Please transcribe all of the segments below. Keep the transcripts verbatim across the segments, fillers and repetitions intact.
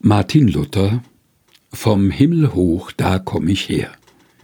Martin Luther: Vom Himmel hoch, da komm ich her.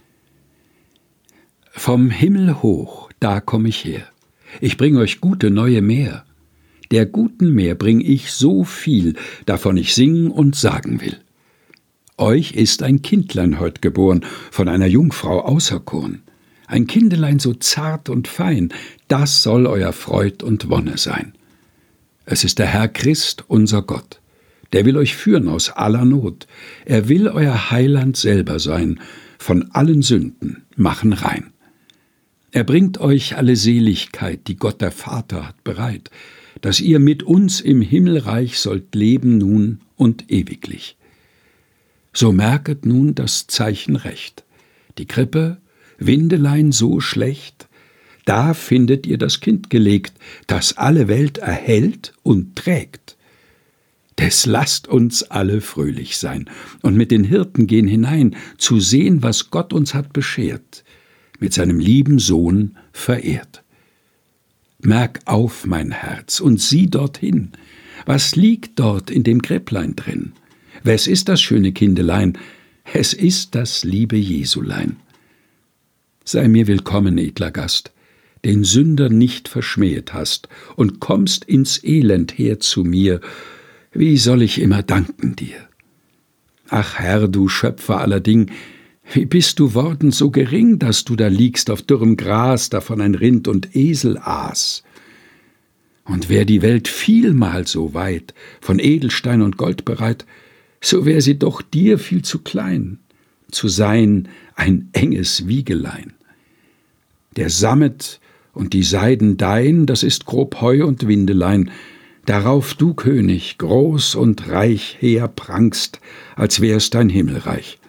Vom Himmel hoch, da komm ich her. Ich bring euch gute neue mehr. Der guten mehr bring ich so viel, davon ich singen und sagen will. Euch ist ein Kindlein heut geboren, von einer Jungfrau auserkoren. Ein Kindelein so zart und fein, das soll euer Freud und Wonne sein. Es ist der Herr Christ, unser Gott. Der will euch führen aus aller Not. Er will euer Heiland selber sein, von allen Sünden machen rein. Er bringt euch alle Seligkeit, die Gott der Vater hat bereit, dass ihr mit uns im Himmelreich sollt leben nun und ewiglich. So merket nun das Zeichen recht. Die Krippe, Windelein so schlecht, da findet ihr das Kind gelegt, das alle Welt erhält und trägt. Des lasst uns alle fröhlich sein und mit den Hirten gehen hinein, zu sehen, was Gott uns hat beschert, mit seinem lieben Sohn verehrt. Merk auf, mein Herz, und sieh dorthin, was liegt dort in dem Gräblein drin? Wes ist das schöne Kindelein? Es ist das liebe Jesulein. Sei mir willkommen, edler Gast, den Sünder nicht verschmähet hast und kommst ins Elend her zu mir. Wie soll ich immer danken dir? Ach Herr, du Schöpfer aller Ding, wie bist du worden so gering, dass du da liegst auf dürrem Gras, davon ein Rind und Esel aß? Und wär die Welt vielmal so weit, von Edelstein und Gold bereit, so wär sie doch dir viel zu klein, zu sein ein enges Wiegelein. Der Sammet und die Seiden dein, das ist grob Heu und Windelein, darauf du, König, groß und reich herprangst, als wär's dein Himmelreich.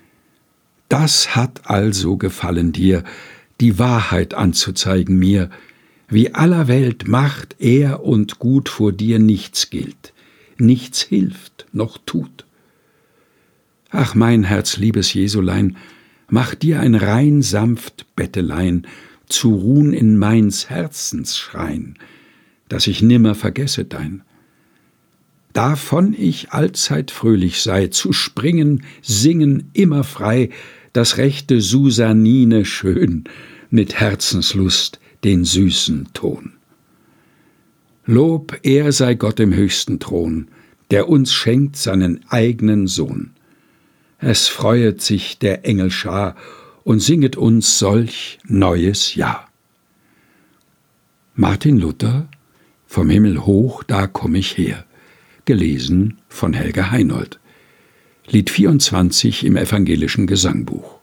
Das hat also gefallen dir, die Wahrheit anzuzeigen mir, wie aller Welt Macht, Ehr und Gut vor dir nichts gilt, nichts hilft noch tut. Ach, mein Herz, liebes Jesulein, mach dir ein rein sanft Bettelein, zu ruhn in meins Herzens Schrein, dass ich nimmer vergesse dein. Davon ich allzeit fröhlich sei, zu springen, singen, immer frei, das rechte Susanine schön, mit Herzenslust den süßen Ton. Lob, Ehr sei Gott im höchsten Thron, der uns schenkt seinen eigenen Sohn. Es freuet sich der Engel Schar und singet uns solch neues Jahr. Martin Luther: Vom Himmel hoch, da komm ich her. Gelesen von Helga Heinold. Lied vierundzwanzig im Evangelischen Gesangbuch.